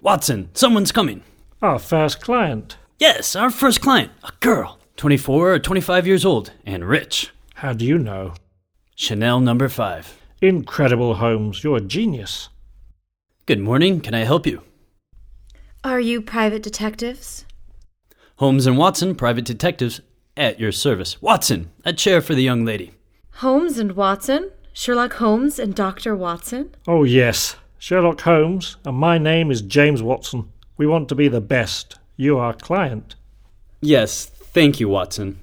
Watson, someone's coming. Our first client. Yes, our first client. A girl. 24 or 25 years old. And rich. How do you know? Chanel number 5. Incredible, Holmes. You're a genius. Good morning. Can I help you? Are you private detectives? Holmes and Watson, private detectives, at your service. Watson, a chair for the young lady. Holmes and Watson? Sherlock Holmes and Dr. Watson? Oh, yes. Sherlock Holmes, and my name is James Watson. We want to be the best. You are our client. Yes, thank you, Watson.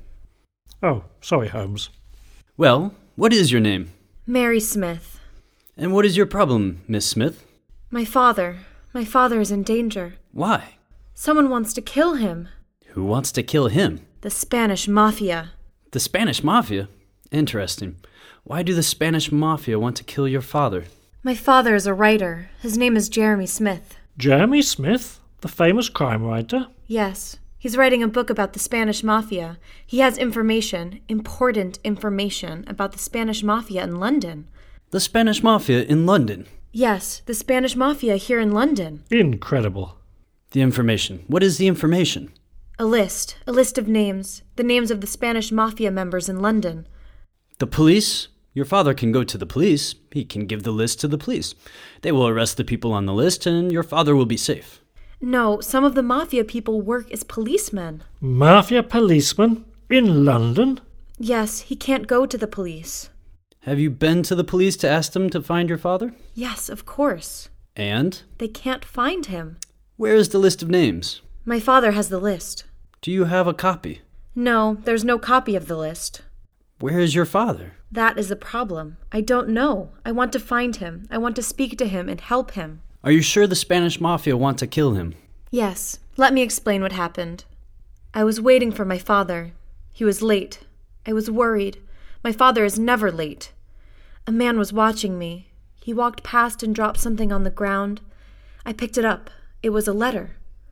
Oh, sorry, Holmes. Well, what is your name? Mary Smith. And what is your problem, Miss Smith? My father. My father is in danger. Why? Someone wants to kill him. Who wants to kill him? The Spanish Mafia. The Spanish Mafia? Interesting. Why do the Spanish Mafia want to kill your father? My father is a writer. His name is Jeremy Smith. Jeremy Smith? The famous crime writer? Yes. He's writing a book about the Spanish Mafia. He has information, important information, about the Spanish Mafia in London. The Spanish Mafia in London? Yes, the Spanish Mafia here in London. Incredible. The information. What is the information? A list of names. The names of the Spanish Mafia members in London. The police? Your father can go to the police. He can give the list to the police. They will arrest the people on the list, and your father will be safe. No, some of the Mafia people work as policemen. Mafia policemen? In London? Yes, he can't go to the police. Have you been to the police to ask them to find your father? Yes, of course. And? They can't find him. Where is the list of names? My father has the list. Do you have a copy? No, there's no copy of the list. Where is your father? That is the problem. I don't know. I want to find him. I want to speak to him and help him. Are you sure the Spanish Mafia want to kill him? Yes. Let me explain what happened. I was waiting for my father. He was late. I was worried. My father is never late. A man was watching me. He walked past and dropped something on the ground. I picked it up. It was a letter.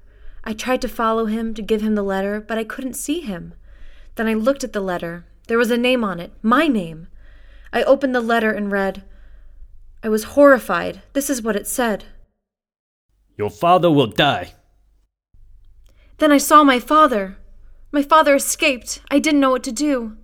I tried to follow him, to give him the letter, but I couldn't see him. Then I looked at the letter. There was a name on it. My name. I opened the letter and read. I was horrified. This is what it said. Your father will die. Then I saw my father. My father escaped. I didn't know what to do.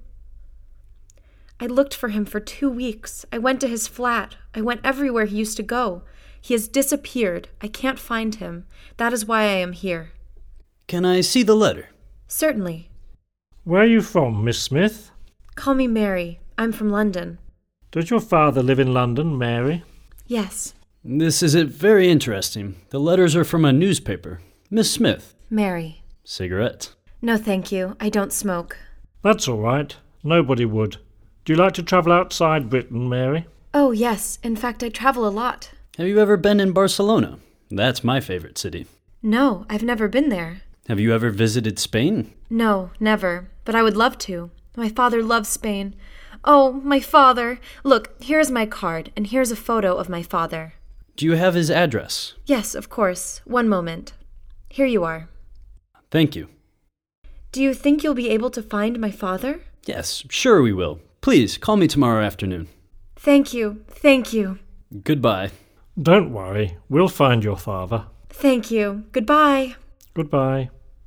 I looked for him for 2 weeks. I went to his flat. I went everywhere he used to go. He has disappeared. I can't find him. That is why I am here. Can I see the letter? Certainly. Where are you from, Miss Smith? Call me Mary. I'm from London. Does your father live in London, Mary? Yes. This is very interesting. The letters are from a newspaper. Miss Smith. Mary. Cigarette? No, thank you. I don't smoke. That's all right. Nobody would. Do you like to travel outside Britain, Mary? Oh, yes. In fact, I travel a lot. Have you ever been in Barcelona? That's my favorite city. No, I've never been there. Have you ever visited Spain? No, never. But I would love to. My father loves Spain. Oh, my father. Look, here's my card, and here's a photo of my father. Do you have his address? Yes, of course. One moment. Here you are. Thank you. Do you think you'll be able to find my father? Yes, sure we will. Please, call me tomorrow afternoon. Thank you. Thank you. Goodbye. Don't worry. We'll find your father. Thank you. Goodbye. Goodbye.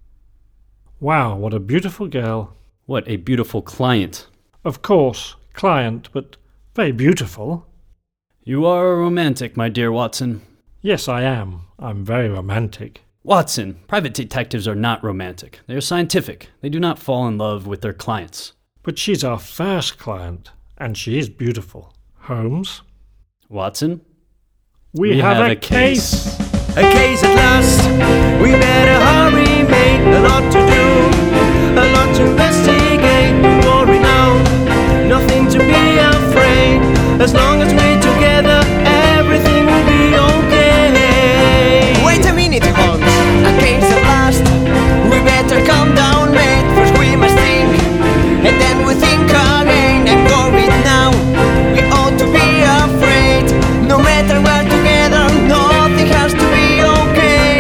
Wow, what a beautiful girl. What a beautiful client. Of course, client, but very beautiful. You are a romantic, my dear Watson. Yes, I am. I'm very romantic. Watson, private detectives are not romantic. They are scientific. They do not fall in love with their clients. But she's our first client, and she is beautiful. Holmes? Watson? We have a case! A case at last. We better hurry, mate. A lot to do, a lot to investigate. Don't worry now, nothing to be afraid. As long as we're together, everything will be okay. Wait a minute, Hans. A case at last. We better calm down, mate. First we must think, and then we think again. And worry now, we ought to be afraid. No matter we're together, nothing has to be okay.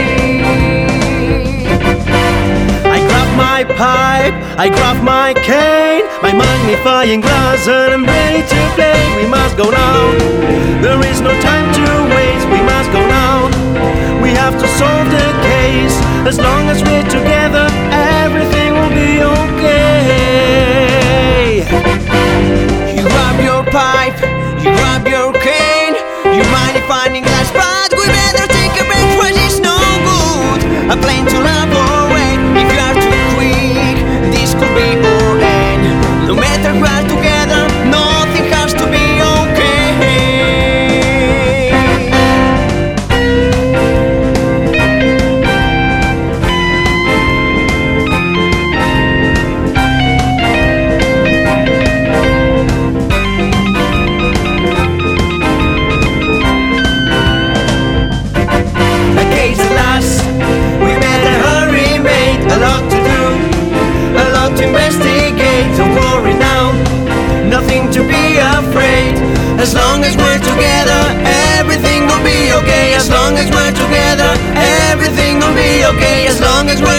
I grab my pipe, I grab my cane, my magnifying glass, and I'm ready to play. We must go now, there is no time to waste. We must go now, we have have to solve the case. As long as we're together, everything will be okay. You grab your pipe, you grab your cane. You might be finding less, but we better take a break, for it's no good. A plane to love or wait. If you are too quick, this could be our end. No matter we are together, nothing has to be okay. As long as we're together, everything will be okay. As long as we're together, everything will be okay. As long as we're